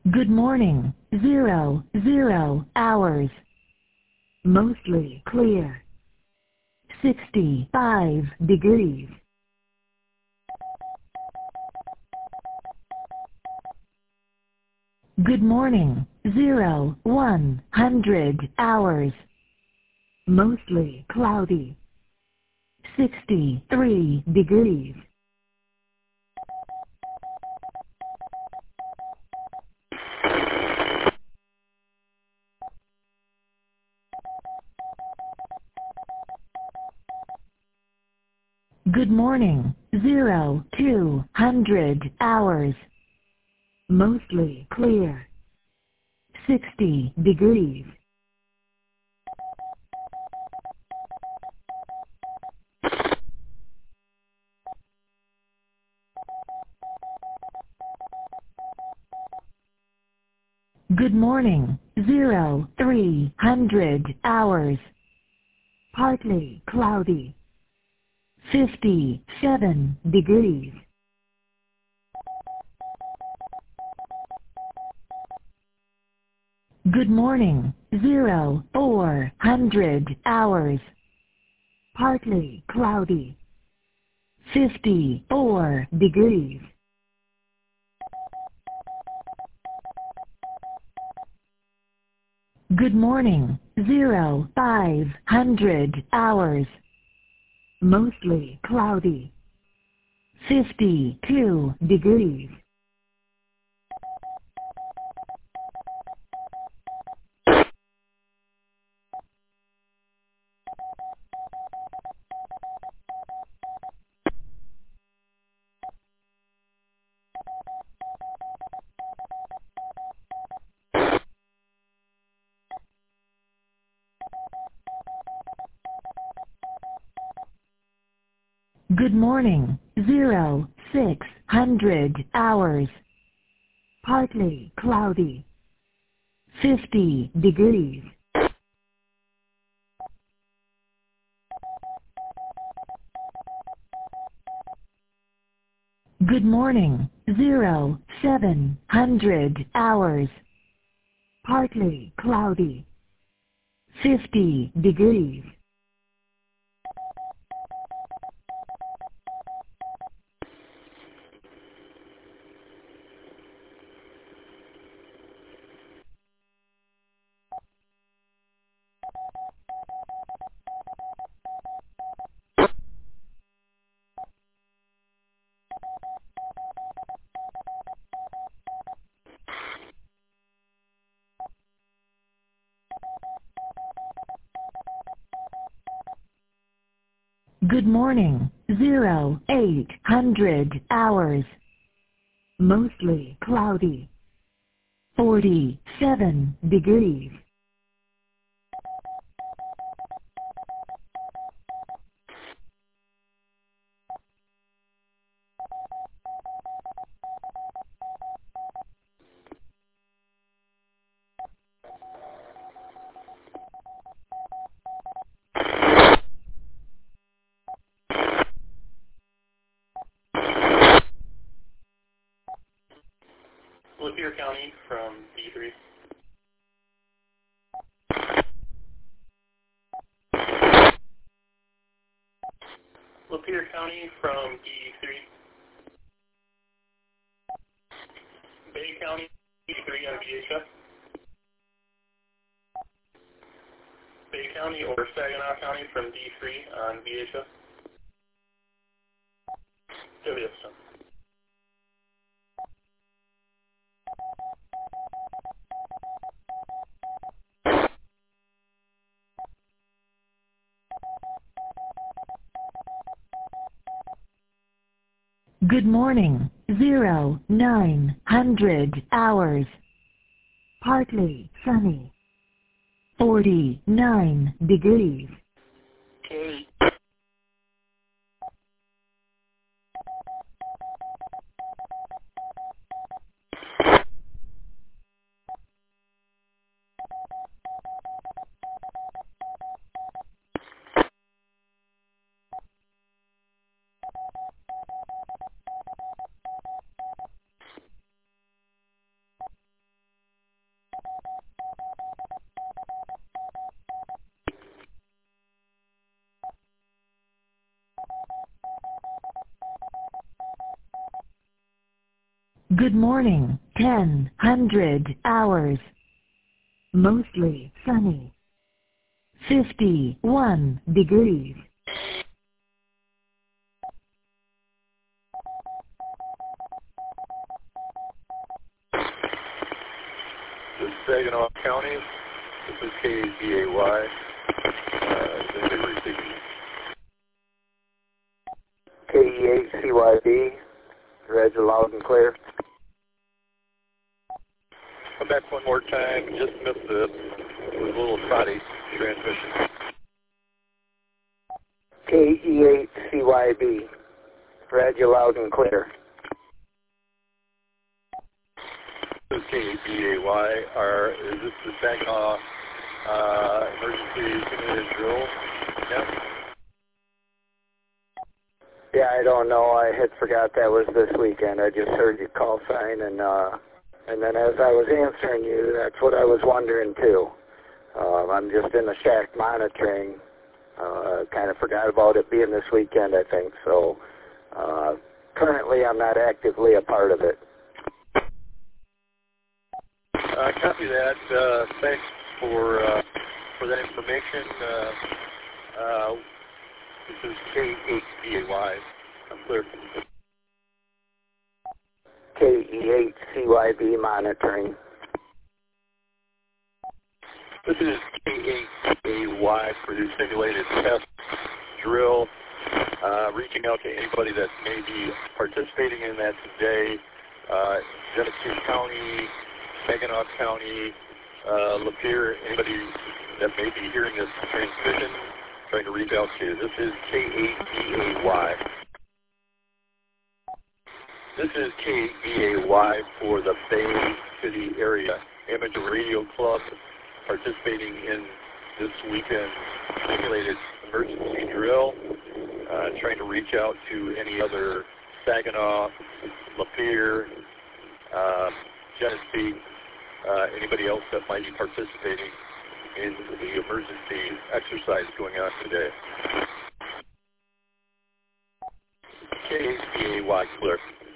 Good morning. 00 hours. Mostly clear. 65 degrees. Good morning. 100 hours. Mostly cloudy. 63 degrees. Good morning. 200 hours. Mostly clear. 60 degrees. Good morning. 300 hours. Partly cloudy. 57 degrees. Good morning. 400 hours. Partly cloudy. 54 degrees. Good morning. 500 hours. Mostly cloudy. 52 degrees. Good morning. 600 hours. Partly cloudy. 50 degrees. Good morning. 700 hours. Partly cloudy. 50 degrees. Good morning. 800 hours. Mostly cloudy. 47 degrees. Lapeer County from D3. Lapeer County from D3. Bay County, D3 on VHF. Bay County or Saginaw County from D3 on VHF. WFSM. Good morning. 900 hours. Partly sunny. 49 degrees. Okay. Good morning, 10:00 hours. Mostly sunny. 51 degrees. This is Saginaw County. This is KBAY. KE8CYB. Reg loud and clear. Come back one more time. Just missed this. It was a little spotty transmission. KE8CYB. Reg loud and clear. This is KBAY. Is this the Saginaw emergency simulated drill? Yeah. Yeah, I don't know. I had forgot that was this weekend. I just heard your call sign, and then as I was answering you, that's what I was wondering too. I'm just in the shack monitoring. Kind of forgot about it being this weekend, I think. So currently, I'm not actively a part of it. Copy that. Thanks for that information. This is K8BAY. I'm clear. KE8CYB monitoring. This is K8BAY for the simulated test drill. Reaching out to anybody that may be participating in that today. Genesee County, Saginaw County, Lapeer, anybody that may be hearing this transmission, trying to reach out to. This is K8BAY. This is K8BAY for the Bay City area. Amateur Radio Club participating in this weekend simulated emergency drill. Trying to reach out to any other Saginaw, Lapeer, Genesee, anybody else that might be participating in the emergency exercise going on today. KBAY clear.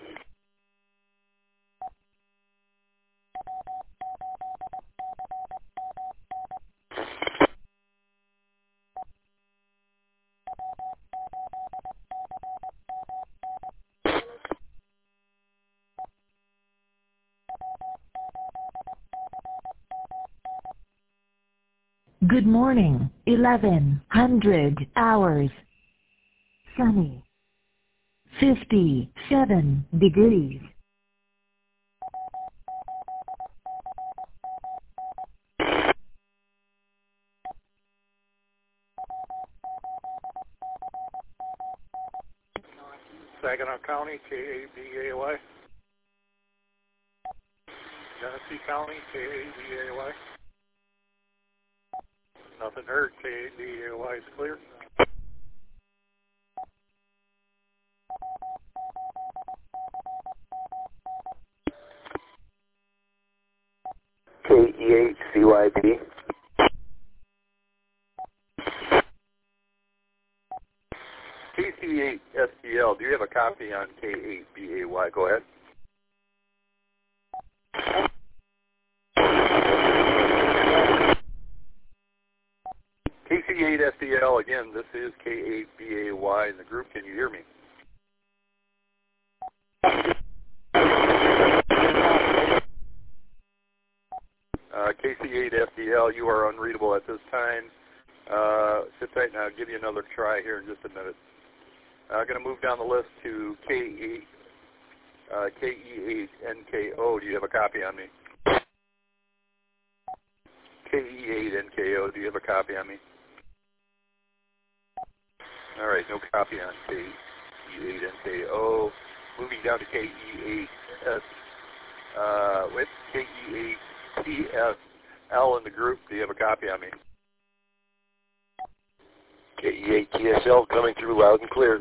Good morning, 11:00 hours. Sunny. 57 degrees. Saginaw County, KABAY. Genesee County, KABAY. Nothing heard. KABAY is clear. KE8CYB. KC8STL, do you have a copy on K8BAY? Go ahead. KC8STL, again, this is K8BAY in the group. Can you hear me? KC8STL, you are unreadable at this time. Sit tight and I'll give you another try here in just a minute. I'm going to move down the list to KE8NKO. Do you have a copy on me? KE8NKO, do you have a copy on me? All right, no copy on KE8NKO. Moving down to KE8S. With KE8TSL in the group, do you have a copy on me? KE8TSL coming through loud and clear.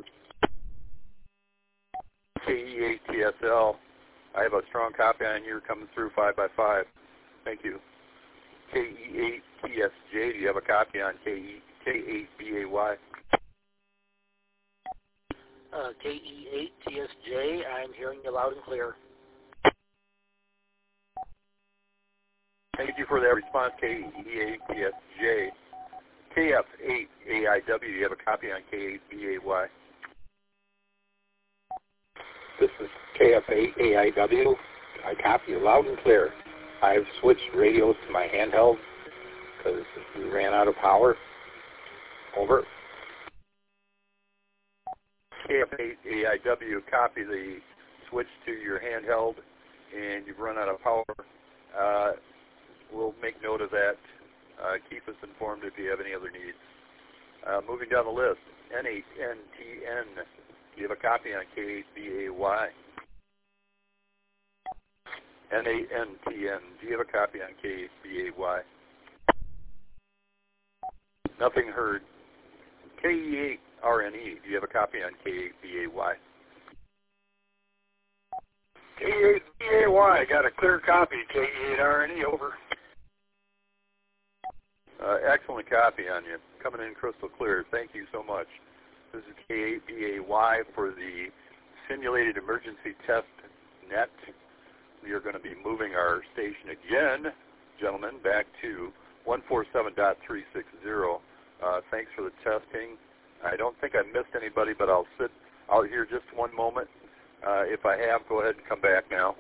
KE8TSL, I have a strong copy on you coming through 5x5. Thank you. KE8TSJ, do you have a copy on K8BAY? KE8TSJ, I'm hearing you loud and clear. Thank you for that response, KEAPSJ. KF8AIW, do you have a copy on K8BAY? This is KF8AIW. I copy you loud and clear. I've switched radios to my handheld because we ran out of power. Over. KF8AIW, copy the switch to your handheld, and you've run out of power. We'll make note of that. Keep us informed if you have any other needs. Moving down the list, N8NTN. Do you have a copy on K8BAY? N8NTN. Do you have a copy on K8BAY? Nothing heard. KE8RNE. Do you have a copy on K8BAY? K8BAY, got a clear copy. K8RNE, over. Excellent copy on you. Coming in crystal clear. Thank you so much. This is K8BAY for the Simulated Emergency Test Net. We are going to be moving our station again, gentlemen, back to 147.360. Thanks for the testing. I don't think I missed anybody, but I'll sit out here just one moment. If I have, go ahead and come back now.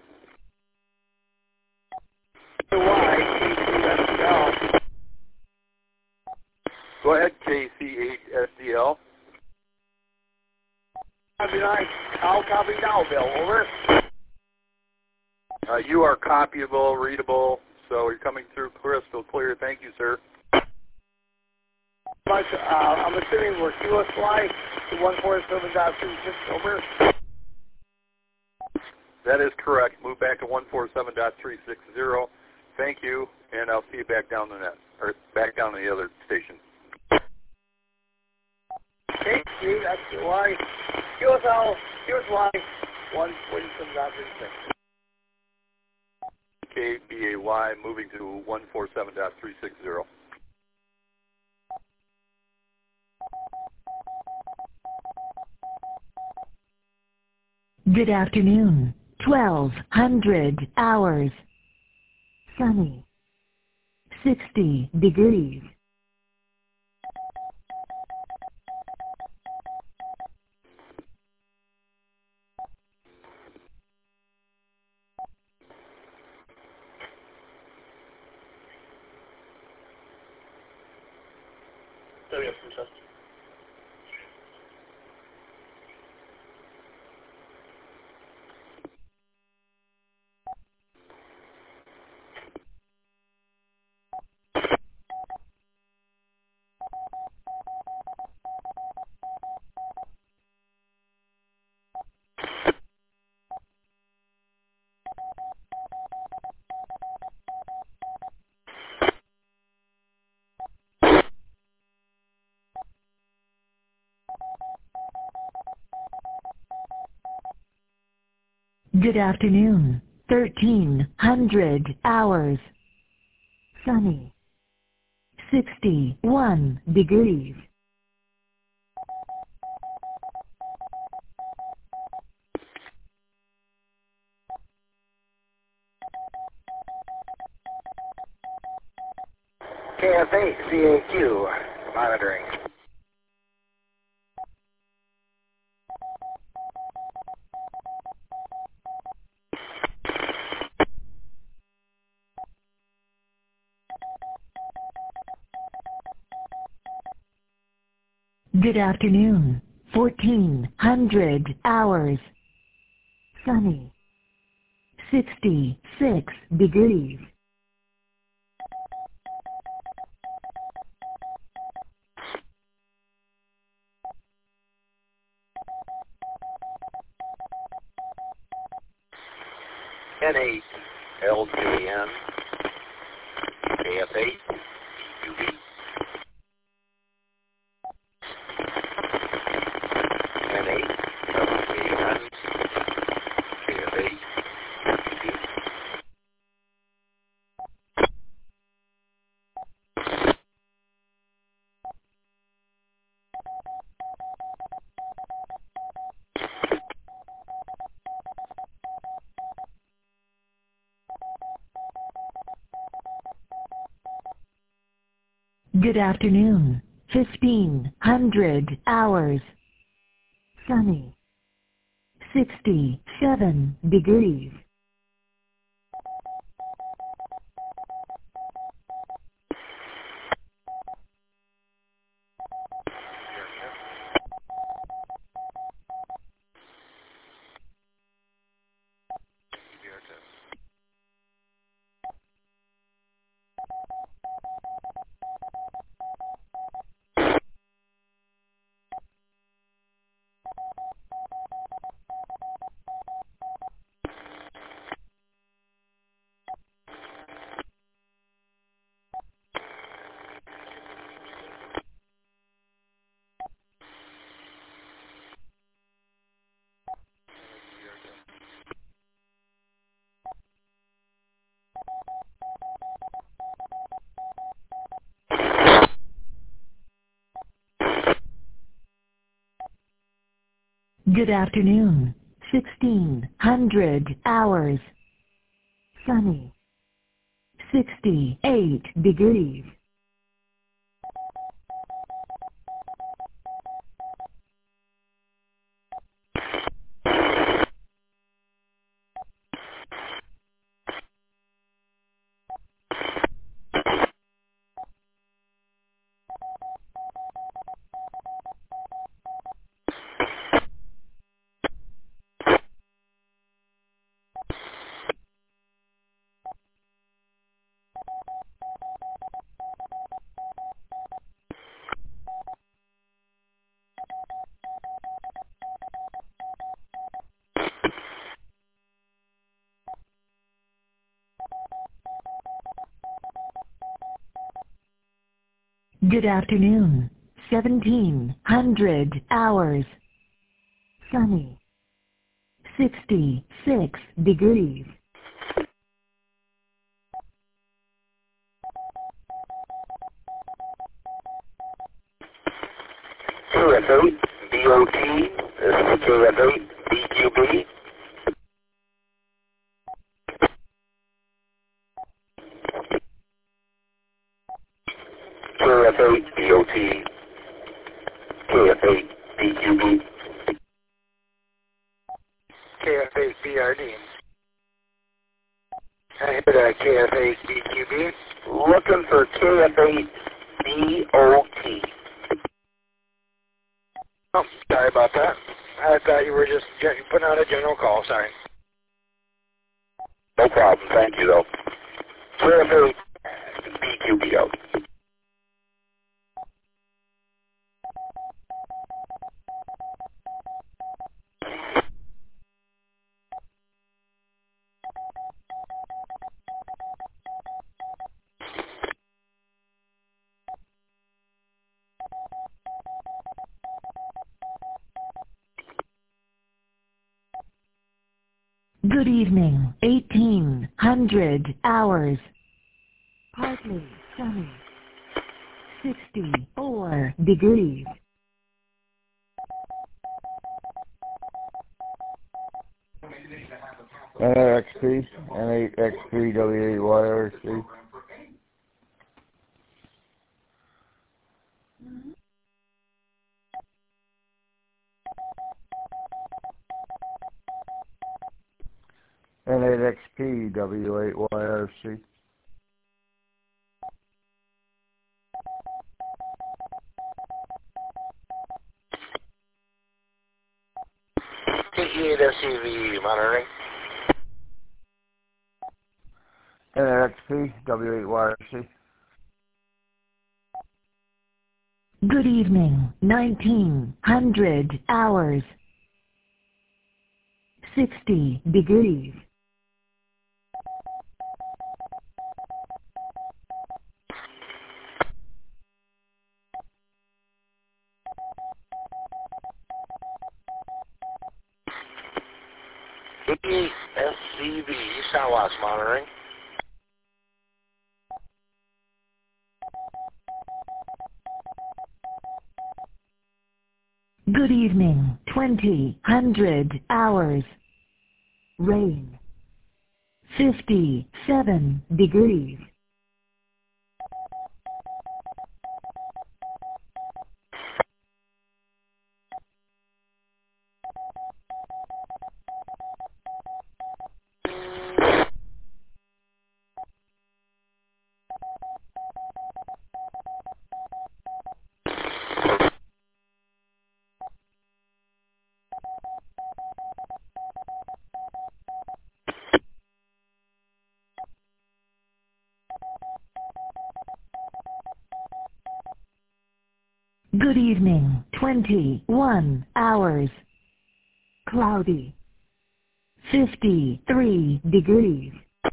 Go ahead, KC8SDL. I'll copy now, Bill. Over. You are copyable, readable, so you're coming through crystal clear. Thank you, sir. I'm assuming we're QSY to 147.36, over. That is correct. Move back to 147.360. Thank you, and I'll see you back down the net, or back down to the other station. KC8SDY, QSY 147.36. KBAY moving to 147.360. Good afternoon. 1200 hours. Sunny. 60 degrees. So we have some tests. Good afternoon. 1300 hours. Sunny. 61 degrees. KF8 CAQ, monitoring. Good afternoon. 1400 hours. Sunny. 66 degrees. N8 LJN KF8 UV N8 LJN KF8 UV. Good afternoon. 1500 hours. Sunny. 67 degrees. Good afternoon. 1600 hours. Sunny. 68 degrees. Good afternoon. 1700 hours. Sunny. 66 degrees. KF8 DOT, this is KF8 DQB. KF8 DOT, KF8 DQB. KF8 BRD. I heard KF8 DQB. Looking for KF8 DOT. Oh, sorry about that. I thought you were just putting out a general call. Sorry. No problem, thank you though. KF8 DQB out. Good evening. 1800 hours. Partly sunny. 64 degrees. NXP, N8XP, W8YRC. N8XP, W8YRC. T8 SCV monitoring. NXP, W8YRC. Good evening. 1900 hours. 60 degrees. T8 SCV, Southwest monitoring. Good evening. 2000 hours. Rain. 57 degrees. Good evening, 21 hours. Cloudy. 53 degrees.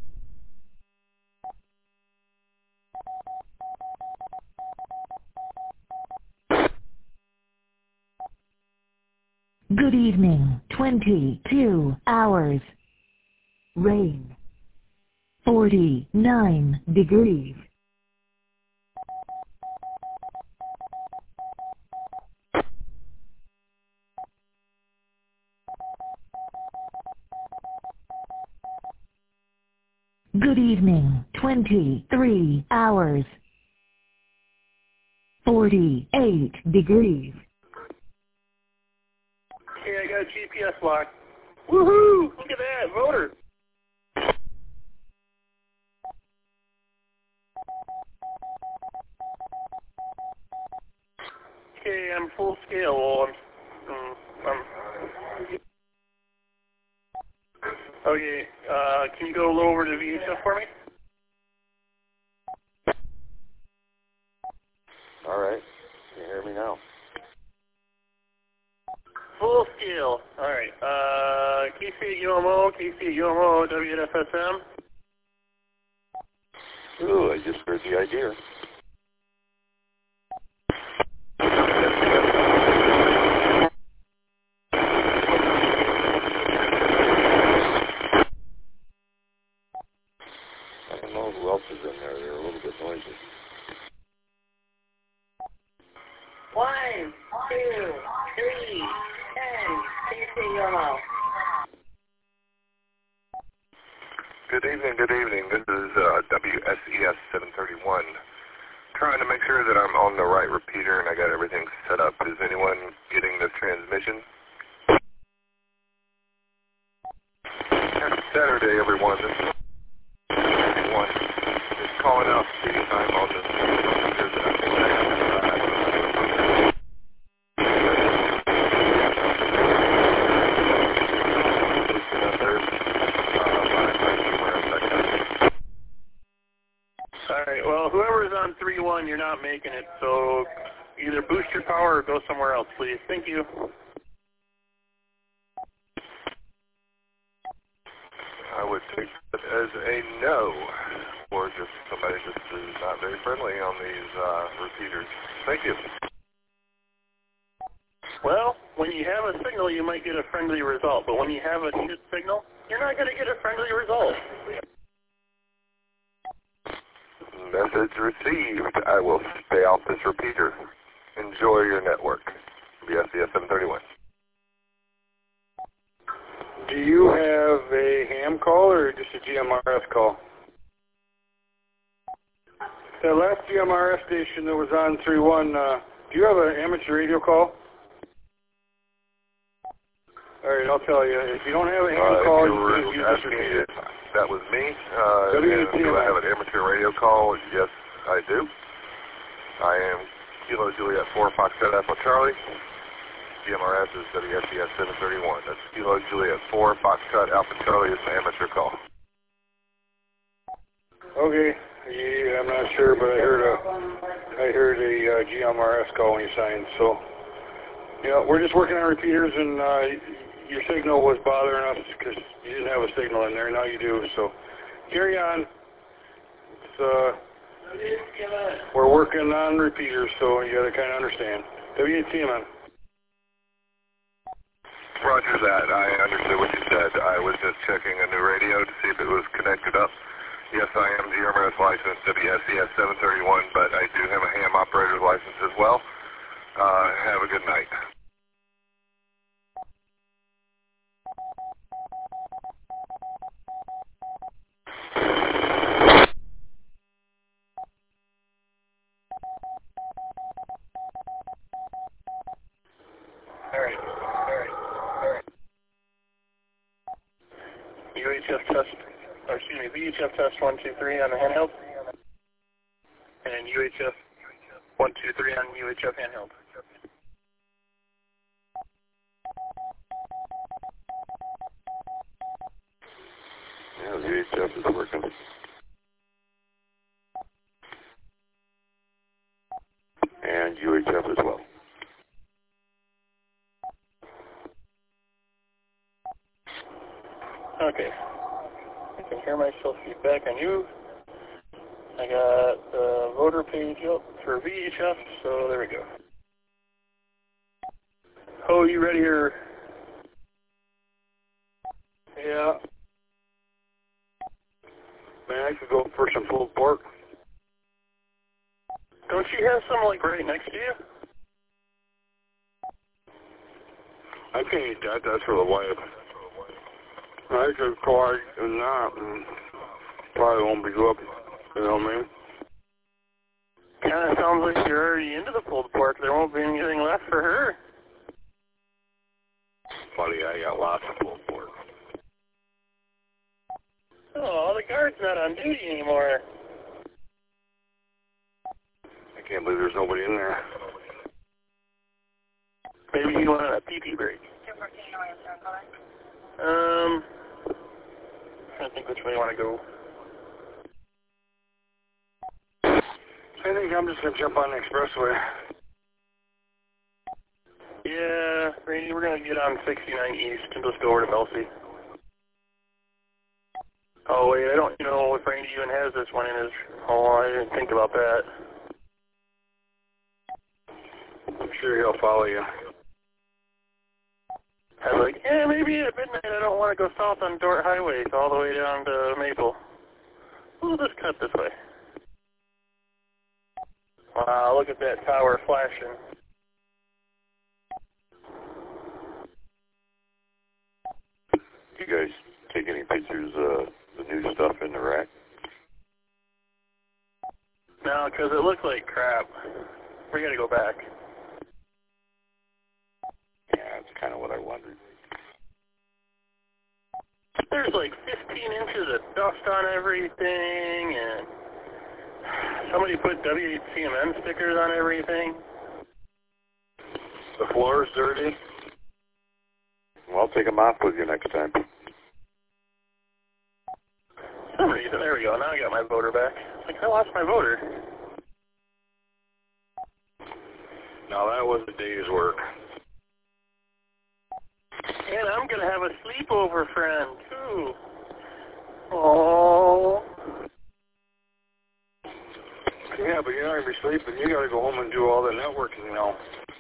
Good evening, 22 hours. Rain. 49 degrees. Good evening, 23 hours. 48 degrees. Okay, I got a GPS lock. Woohoo! Look at that, voter. Okay, I'm full scale. Well, okay, can you go a little over to VHF for me? All right. Can you hear me now? Full scale. All right. KC at UMO, WFSM. Ooh, I just heard the idea. I don't know who else is in there. They're a little bit noisy. 1, 2, 3, 10. KC UMO. Good evening. This is WSES 731. Trying to make sure that I'm on the right repeater and I got everything set up. Is anyone getting the transmission? Happy Saturday, everyone. This is everyone. Just calling out to see if I'm on the repeater that I'm Alright, well, whoever is on 3-1, you're not making it, so either boost your power or go somewhere else, please. Thank you. I would take that as a no, or just somebody just is not very friendly on these repeaters. Thank you. Well, when you have a signal, you might get a friendly result, but when you have a shit signal, you're not going to get a friendly result. Message received. I will stay off this repeater. Enjoy your network. BSCS 731. Do you have a ham call or just a GMRS call? That last GMRS station that was on 3-1, do you have an amateur radio call? All right, I'll tell you. If you don't have a ham call, you just repeat it. That was me. Do I have an amateur radio call? Yes, I do. I am Kilo Juliet 4 Foxtrot Alpha Charlie. GMRS is WSCS 731. That's Kilo Juliet 4 Foxtrot Alpha Charlie is an amateur call. Okay. Yeah, I'm not sure, but I heard a GMRS call when you signed. So, we're just working on repeaters, and your signal was bothering us because you didn't have a signal in there. Now you do. So, carry on. We're working on repeaters, so you got to kind of understand. WATMN. Roger that. I understood what you said. I was just checking a new radio to see if it was connected up. Yes, I am GMRS licensed WSCS 731, but I do have a ham operator's license as well. Have a good night. VHF test 1, 2, 3 on the handheld, and UHF 1, 2, 3 on UHF handheld. Yeah, VHF is working. And UHF as well. Get back on you. I got the voter page up for VHF, so there we go. Oh, you ready here? Yeah. Man, I could go for some pulled pork. Don't you have some, like, right next to you? I can't eat that. That's for the wife. I could call and not, and probably won't be good. You know what I mean? Kind of sounds like you're already into the pulled pork. There won't be anything left for her. Buddy, I got lots of pulled pork. Oh, the guard's not on duty anymore. I can't believe there's nobody in there. Maybe he went on a pee-pee break. I think which way you want to go. I think I'm just going to jump on the expressway. Yeah, Randy, we're going to get on 69 East and just go over to Belsey. Oh, wait, I don't know if Randy even has this one in his... Oh, I didn't think about that. I'm sure he'll follow you. I was like, yeah, maybe at midnight I don't want to go south on Dort Highway all the way down to Maple. We'll just cut this way. Wow, look at that tower flashing. You guys take any pictures of the new stuff in the rack? No, because it looked like crap. We got to go back. Yeah, that's kind of what I wondered. There's like 15 inches of dust on everything, and somebody put W8CMN stickers on everything. The floor's dirty. Well, I'll take them off with you next time. For some reason, there we go. Now I got my voter back. It's like I lost my voter. Now that was a day's work. And I'm going to have a sleepover friend, too. Oh. Yeah, but you're not going to be sleeping. You got to go home and do all the networking now.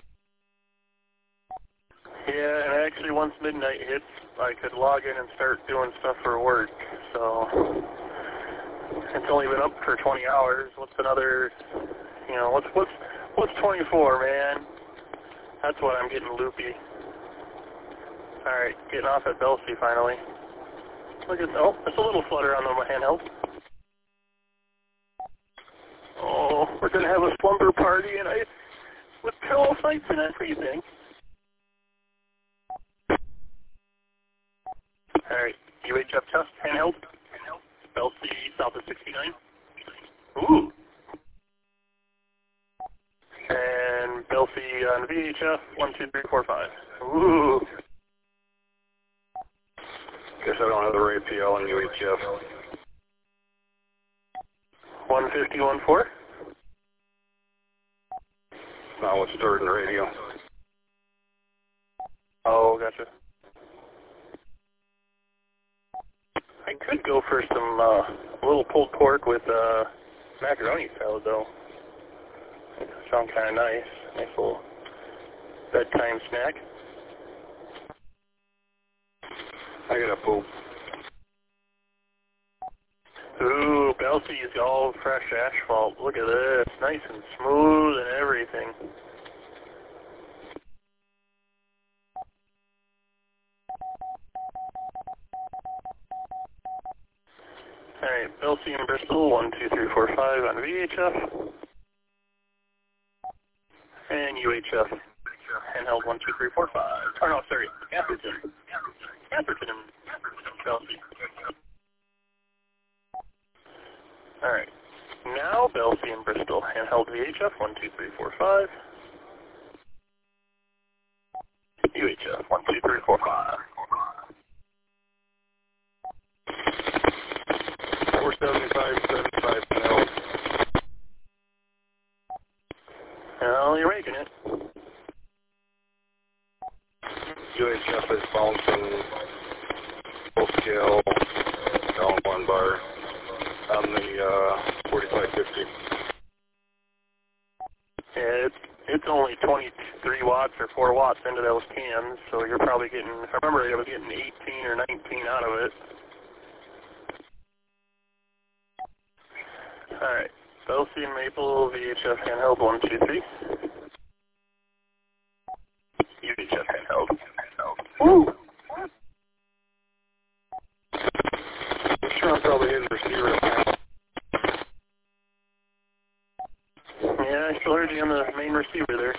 Yeah, and actually once midnight hits, I could log in and start doing stuff for work. So it's only been up for 20 hours. What's another, you know, what's 24, man? That's what I'm getting loopy. All right, getting off at Belsey finally. Look at, oh, there's a little flutter on the handheld. Oh, we're going to have a slumber party and with pillow fights and everything. All right, UHF test, handheld. Belsey south of 69. Ooh. And Belsey on VHF, 12345. Ooh. Guess I don't have the right PL on UHF. 15014. Now what's third in the radio? Oh, gotcha. I could go for some a little pulled pork with macaroni salad, though. Sounds kind of nice. Nice little bedtime snack. I got a poop. Ooh, Belsey's all fresh asphalt. Look at this. Nice and smooth and everything. Alright, Belsey and Bristol, 12345 on VHF. And UHF, handheld 12345. Oh no, sorry, Atherton. Atherton and Belsey. Alright, now Belsey and Bristol, handheld VHF, 12345. UHF, 12345. 475, 75 now. Well, you're making it. UHF is bouncing full scale, down one bar. the 4550. Yeah, it's only 23 watts or 4 watts into those cans, so you're probably getting, I remember I was getting 18 or 19 out of it. Alright, Chelsea and Maple, VHF handheld 123. UHF handheld. Woo! I'm sure I'm probably in the receiver now. Yeah, I still heard you on the main receiver there.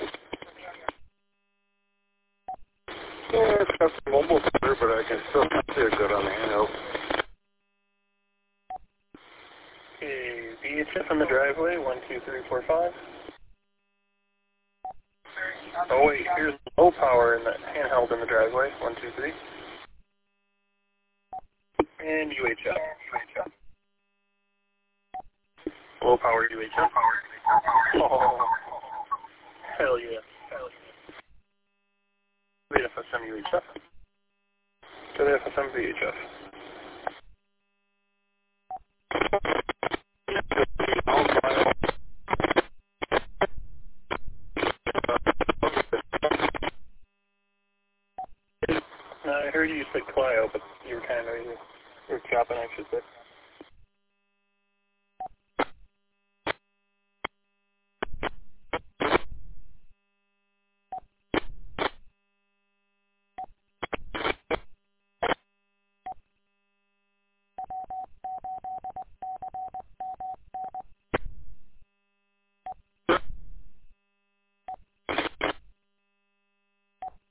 Yeah, it's got some mobile better, but I can still hear good on the handheld. Okay, VHF in the driveway, 1, 2, 3, 4, 5. Oh wait, here's low power in the handheld in the driveway, 1, 2, 3. And UHF. Low power UHF. Oh, hell yeah. FSM UHF. To the FSM VHF. I heard you said Clio, but you were kind of, you were chopping, I should say.